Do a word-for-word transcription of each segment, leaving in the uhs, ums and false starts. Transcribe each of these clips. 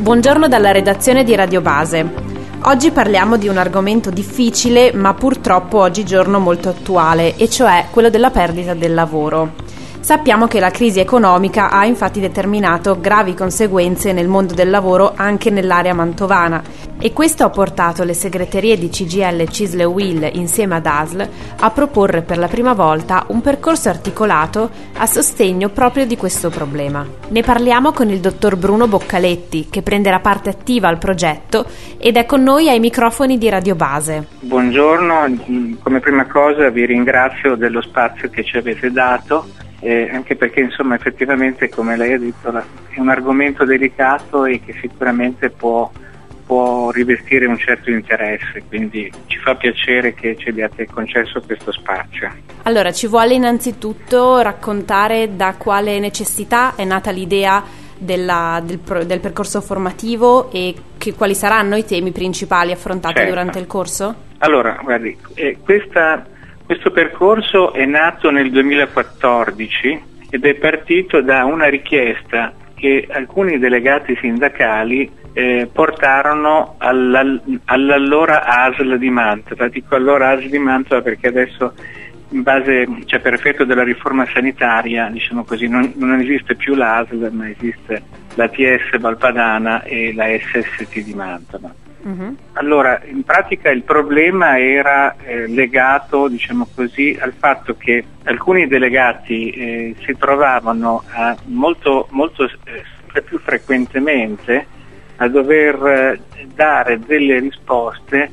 Buongiorno dalla redazione di Radio Base. Oggi parliamo di un argomento difficile ma purtroppo oggigiorno molto attuale, e cioè quello della perdita del lavoro. Sappiamo che la crisi economica ha infatti determinato gravi conseguenze nel mondo del lavoro anche nell'area mantovana, e questo ha portato le segreterie di C G I L, C I S L e U I L insieme ad A S L a proporre per la prima volta un percorso articolato a sostegno proprio di questo problema. Ne parliamo con il dottor Bruno Boccaletti, che prenderà parte attiva al progetto ed è con noi ai microfoni di Radio Base. Buongiorno, come prima cosa vi ringrazio dello spazio che ci avete dato. Eh, anche perché insomma effettivamente, come lei ha detto, la, è un argomento delicato e che sicuramente può, può rivestire un certo interesse, quindi ci fa piacere che ci abbiate concesso questo spazio. Allora, ci vuole innanzitutto raccontare da quale necessità è nata l'idea della, del, del percorso formativo e che, quali saranno i temi principali affrontati certo. durante il corso? Allora, guardi, eh, questa Questo percorso è nato nel duemilaquattordici ed è partito da una richiesta che alcuni delegati sindacali eh, portarono alla, all'allora A S L di Mantova. Dico allora A S L di Mantova perché adesso, in base, cioè per effetto della riforma sanitaria, diciamo così, non, non esiste più l'A S L, ma esiste la T S Valpadana e la S S T di Mantova. Uh-huh. Allora, in pratica il problema era eh, legato, diciamo così, al fatto che alcuni delegati eh, si trovavano a molto, molto eh, sempre più frequentemente a dover eh, dare delle risposte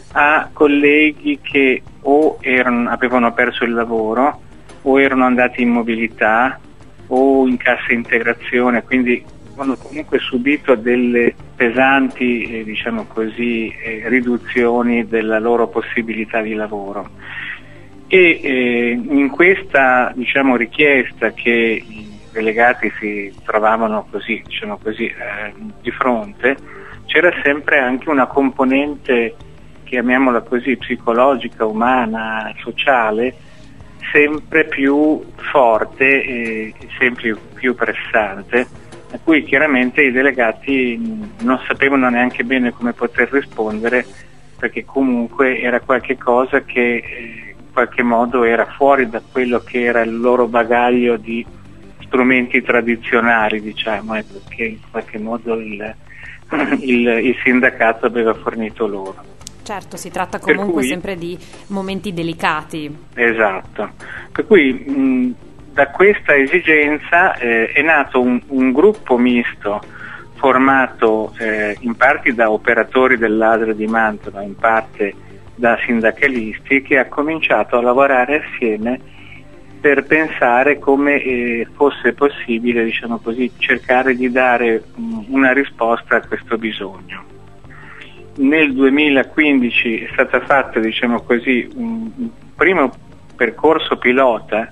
a colleghi che o erano, avevano perso il lavoro, o erano andati in mobilità, o in cassa integrazione, quindi hanno comunque subito delle pesanti eh, diciamo così eh, riduzioni della loro possibilità di lavoro, e eh, in questa diciamo richiesta che i delegati si trovavano così diciamo così eh, di fronte, c'era sempre anche una componente, chiamiamola così, psicologica, umana, sociale, sempre più forte e sempre più pressante, a cui chiaramente i delegati non sapevano neanche bene come poter rispondere, perché comunque era qualche cosa che eh, in qualche modo era fuori da quello che era il loro bagaglio di strumenti tradizionali, diciamo, ecco, che in qualche modo il, il, il sindacato aveva fornito loro. Certo, si tratta comunque cui, sempre di momenti delicati. Esatto, per cui mh, da questa esigenza eh, è nato un, un gruppo misto formato eh, in parte da operatori dell'A S L di Mantova, in parte da sindacalisti, che ha cominciato a lavorare assieme per pensare come eh, fosse possibile, diciamo così, cercare di dare um, una risposta a questo bisogno. Nel duemilaquindici è stata fatta, diciamo così, un, un primo percorso pilota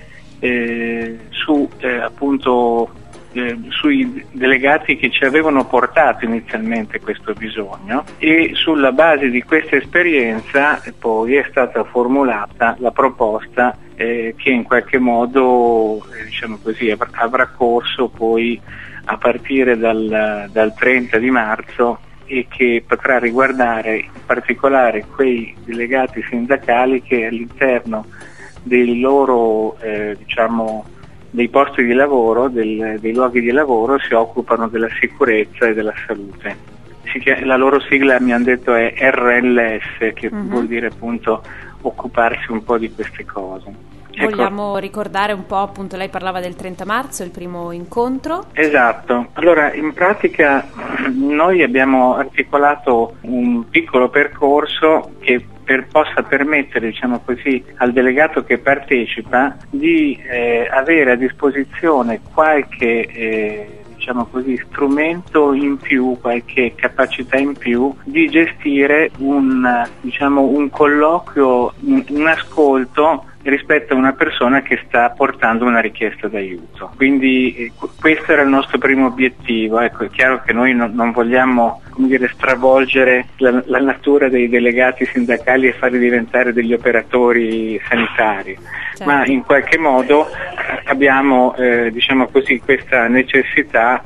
Eh, su eh, appunto eh, sui delegati che ci avevano portato inizialmente questo bisogno, e sulla base di questa esperienza poi è stata formulata la proposta eh, che in qualche modo eh, diciamo così avrà, avrà corso poi a partire dal, dal trenta di marzo, e che potrà riguardare in particolare quei delegati sindacali che all'interno dei loro eh, diciamo dei posti di lavoro, del, dei luoghi di lavoro, si occupano della sicurezza e della salute. Si chiama, la loro sigla, mi hanno detto, è R L S, che uh-huh. vuol dire appunto occuparsi un po' di queste cose. Vogliamo ecco. ricordare un po', appunto, lei parlava del trenta marzo, il primo incontro. Esatto, allora in pratica noi abbiamo articolato un piccolo percorso che per, possa permettere, diciamo così, al delegato che partecipa di eh, avere a disposizione qualche eh, diciamo così, strumento in più, qualche capacità in più di gestire un, diciamo, un colloquio, un, un ascolto rispetto a una persona che sta portando una richiesta d'aiuto. Quindi eh, questo era il nostro primo obiettivo. Ecco, è chiaro che noi non, non vogliamo, come dire, stravolgere la, la natura dei delegati sindacali e farli diventare degli operatori sanitari, certo. Ma in qualche modo abbiamo eh, diciamo così, questa necessità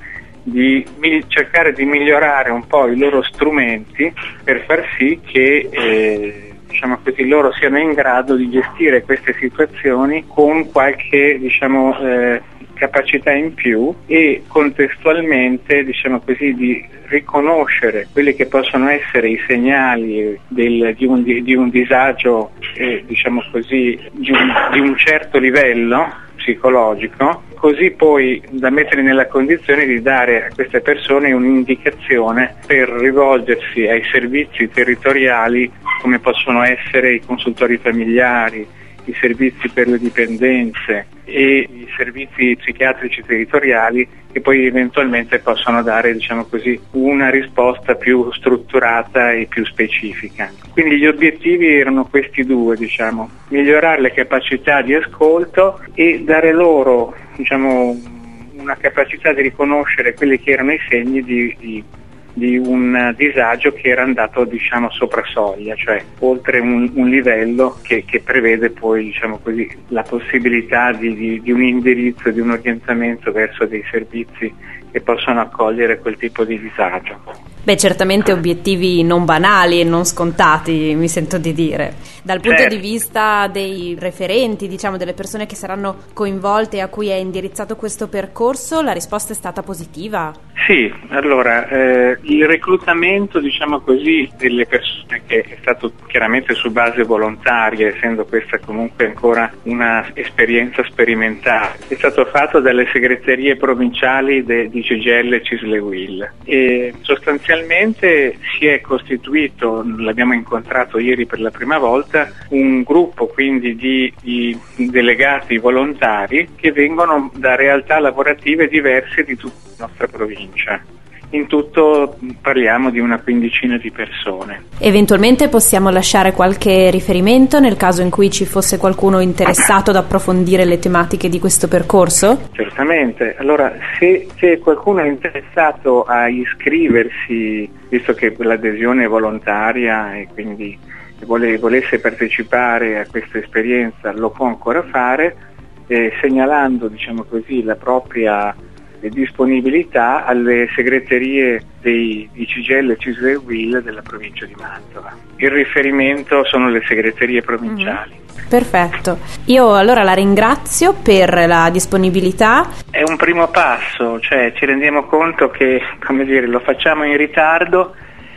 di mi- cercare di migliorare un po' i loro strumenti per far sì che eh, diciamo così, loro siano in grado di gestire queste situazioni con qualche diciamo, eh, capacità in più e contestualmente diciamo così, di riconoscere quelli che possono essere i segnali del, di, un, di un disagio eh, diciamo così, di un, di un certo livello psicologico, così poi da mettere nella condizione di dare a queste persone un'indicazione per rivolgersi ai servizi territoriali come possono essere i consultori familiari, i servizi per le dipendenze e i servizi psichiatrici territoriali che poi eventualmente possono dare diciamo così, una risposta più strutturata e più specifica. Quindi gli obiettivi erano questi due, diciamo, migliorare le capacità di ascolto e dare loro diciamo, una capacità di riconoscere quelli che erano i segni di, di di un disagio che era andato diciamo sopra soglia, cioè oltre un, un livello che, che prevede poi diciamo così la possibilità di, di, di un indirizzo, di un orientamento verso dei servizi che possono accogliere quel tipo di disagio. Beh, certamente obiettivi non banali e non scontati, mi sento di dire. Dal punto certo. di vista dei referenti, diciamo, delle persone che saranno coinvolte e a cui è indirizzato questo percorso, la risposta è stata positiva? Sì, allora eh, il reclutamento, diciamo così, delle persone che è stato chiaramente su base volontaria, essendo questa comunque ancora una esperienza sperimentale, è stato fatto dalle segreterie provinciali de, di C G I L e C I S L e U I L e sostanzialmente si è costituito, l'abbiamo incontrato ieri per la prima volta, un gruppo quindi di, di delegati volontari che vengono da realtà lavorative diverse di tutta la nostra provincia. In tutto parliamo di una quindicina di persone. Eventualmente possiamo lasciare qualche riferimento nel caso in cui ci fosse qualcuno interessato ad approfondire le tematiche di questo percorso? Certamente. Allora, se, se qualcuno è interessato a iscriversi, visto che l'adesione è volontaria e quindi vole, volesse partecipare a questa esperienza, lo può ancora fare, eh, segnalando, diciamo così, la propria disponibilità alle segreterie dei, di C G I L e C I S L e U I L della provincia di Mantova. Il riferimento sono le segreterie provinciali. Mm-hmm. Perfetto, io allora la ringrazio per la disponibilità. È un primo passo, cioè ci rendiamo conto che, come dire, lo facciamo in ritardo,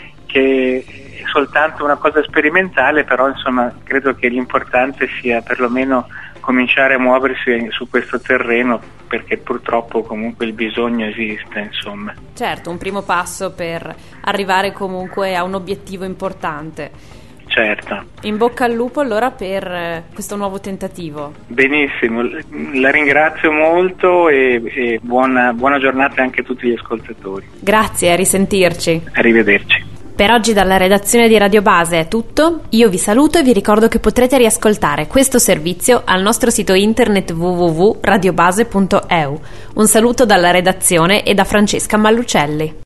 che è soltanto una cosa sperimentale, però insomma credo che l'importante sia perlomeno cominciare a muoversi su questo terreno, perché purtroppo comunque il bisogno esiste, insomma. Certo, un primo passo per arrivare comunque a un obiettivo importante. Certo. In bocca al lupo allora per questo nuovo tentativo. Benissimo, la ringrazio molto e, e buona, buona giornata anche a tutti gli ascoltatori. Grazie, a risentirci. Arrivederci. Per oggi dalla redazione di Radio Base è tutto, io vi saluto e vi ricordo che potrete riascoltare questo servizio al nostro sito internet w w w punto radiobase punto e u. Un saluto dalla redazione e da Francesca Mallucelli.